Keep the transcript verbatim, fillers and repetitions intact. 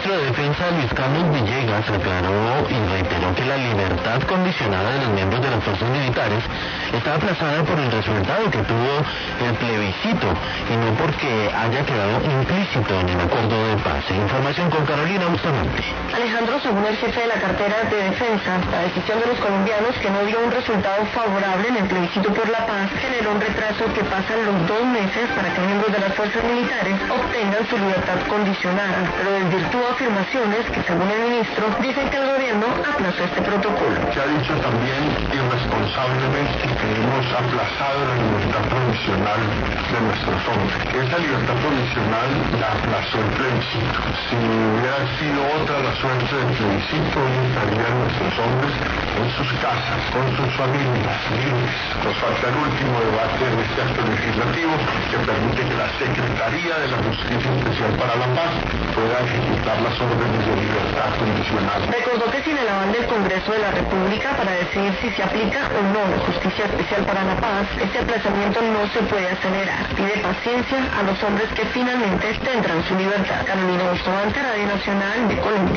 ministro de Defensa, Luis Carlos Villegas, aclaró y reiteró que la libertad condicionada de los miembros de las fuerzas militares está aplazada por el resultado que tuvo el plebiscito y no porque haya quedado implícito en el acuerdo de paz. Información con Carolina Bustamante. Alejandro, según el jefe de la cartera de Defensa, la decisión de los colombianos que no dio un resultado favorable en el plebiscito por la paz generó un retraso que pasa los dos meses para que miembros de las fuerzas militares obtengan su libertad condicionada, pero desvirtúa afirmaciones que, según el ministro, dicen que el gobierno aplazó este protocolo. Se ha dicho también irresponsablemente que hemos aplazado la libertad provisional de nuestros hombres. Esa libertad provisional la aplazó el plebiscito. Si hubiera sido otra la suerte del plebiscito, hoy estarían nuestros hombres en sus casas, con sus familias, libres. Nos falta el último debate en este acto legislativo que permite que la Secretaría de la Justicia Especial para la Paz pueda ejecutar las órdenes de libertad condicional. Recordó que sin el aval del Congreso de la República para decidir si se aplica o no la Justicia Especial para la Paz, este aplazamiento no se puede acelerar. Pide paciencia a los hombres que finalmente tendrán su libertad. Carolina Bustamante, Radio Nacional de Colombia.